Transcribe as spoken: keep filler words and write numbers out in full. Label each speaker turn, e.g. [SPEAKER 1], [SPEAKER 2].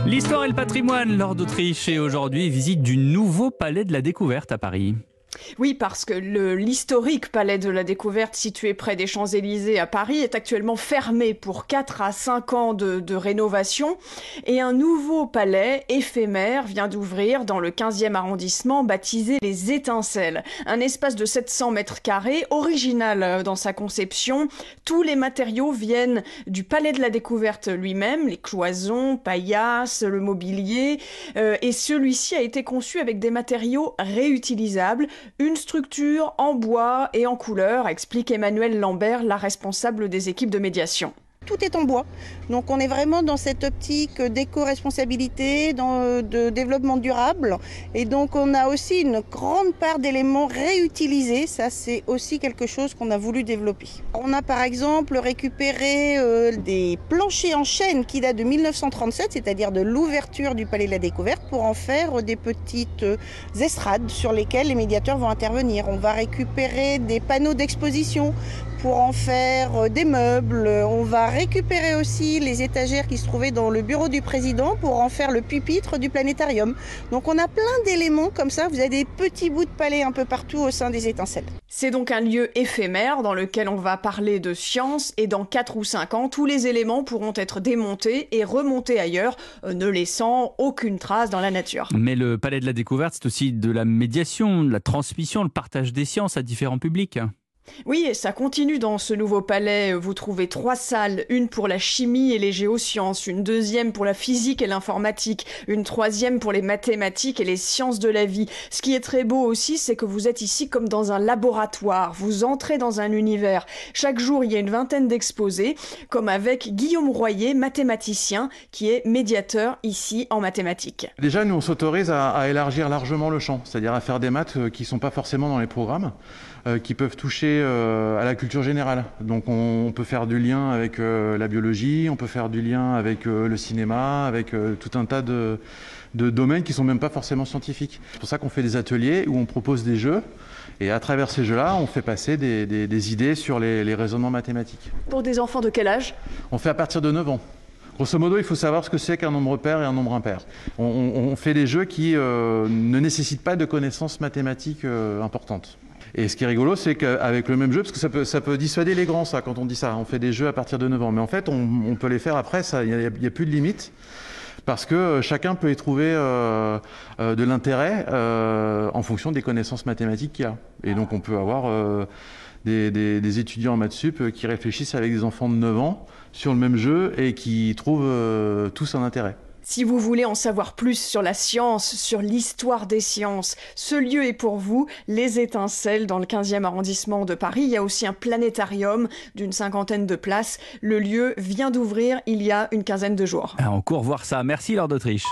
[SPEAKER 1] L'histoire et le patrimoine, Laure d'Autriche, et aujourd'hui visite du nouveau palais de la découverte à Paris.
[SPEAKER 2] Oui, parce que le, l'historique palais de la découverte situé près des Champs-Élysées à Paris est actuellement fermé pour quatre à cinq ans de, de rénovation et un nouveau palais éphémère vient d'ouvrir dans le quinzième arrondissement baptisé Les Étincelles. Un espace de sept cents mètres carrés, original dans sa conception. Tous les matériaux viennent du palais de la découverte lui-même, les cloisons, paillasses, le mobilier euh, et celui-ci a été conçu avec des matériaux réutilisables. Une structure en bois et en couleur, explique Emmanuelle Lambert, la responsable des équipes de médiation.
[SPEAKER 3] Tout est en bois, donc on est vraiment dans cette optique d'éco-responsabilité, dans, de développement durable, et donc on a aussi une grande part d'éléments réutilisés, ça c'est aussi quelque chose qu'on a voulu développer. On a par exemple récupéré euh, des planchers en chêne qui datent de mille neuf cent trente-sept, c'est-à-dire de l'ouverture du Palais de la Découverte, pour en faire des petites euh, estrades sur lesquelles les médiateurs vont intervenir. On va récupérer des panneaux d'exposition pour en faire des meubles. On va récupérer aussi les étagères qui se trouvaient dans le bureau du président pour en faire le pupitre du planétarium. Donc on a plein d'éléments comme ça, vous avez des petits bouts de palais un peu partout au sein des Étincelles.
[SPEAKER 2] C'est donc un lieu éphémère dans lequel on va parler de science et dans quatre ou cinq ans, tous les éléments pourront être démontés et remontés ailleurs, ne laissant aucune trace dans la nature.
[SPEAKER 1] Mais le palais de la découverte, c'est aussi de la médiation, de la transmission, le partage des sciences à différents publics.
[SPEAKER 2] Oui, et ça continue dans ce nouveau palais. Vous trouvez trois salles, une pour la chimie et les géosciences, une deuxième pour la physique et l'informatique, une troisième pour les mathématiques et les sciences de la vie. Ce qui est très beau aussi, c'est que vous êtes ici comme dans un laboratoire. Vous entrez dans un univers. Chaque jour, il y a une vingtaine d'exposés, comme avec Guillaume Royer, mathématicien, qui est médiateur ici en mathématiques.
[SPEAKER 4] Déjà, nous, on s'autorise à, à élargir largement le champ, c'est-à-dire à faire des maths qui ne sont pas forcément dans les programmes, euh, qui peuvent toucher euh, à la culture générale. Donc on, on peut faire du lien avec euh, la biologie, on peut faire du lien avec euh, le cinéma, avec euh, tout un tas de, de domaines qui ne sont même pas forcément scientifiques. C'est pour ça qu'on fait des ateliers où on propose des jeux et à travers ces jeux-là, on fait passer des, des, des idées sur les, les raisonnements mathématiques.
[SPEAKER 2] Pour des enfants de quel âge ?
[SPEAKER 4] On fait à partir de neuf ans. Grosso modo, il faut savoir ce que c'est qu'un nombre pair et un nombre impair. On, on, on fait des jeux qui euh, ne nécessitent pas de connaissances mathématiques euh, importantes. Et ce qui est rigolo, c'est qu'avec le même jeu, parce que ça peut, ça peut dissuader les grands, ça, quand on dit ça, on fait des jeux à partir de neuf ans. Mais en fait, on, on peut les faire après, il n'y a, a plus de limite, parce que chacun peut y trouver euh, euh, de l'intérêt euh, en fonction des connaissances mathématiques qu'il a. Et donc on peut avoir euh, des, des, des étudiants en maths sup qui réfléchissent avec des enfants de neuf ans sur le même jeu et qui trouvent euh, tous un intérêt.
[SPEAKER 2] Si vous voulez en savoir plus sur la science, sur l'histoire des sciences, ce lieu est pour vous, Les Étincelles, dans le quinzième arrondissement de Paris. Il y a aussi un planétarium d'une cinquantaine de places. Le lieu vient d'ouvrir il y a une quinzaine de jours.
[SPEAKER 1] On court voir ça. Merci Laure d'Autriche.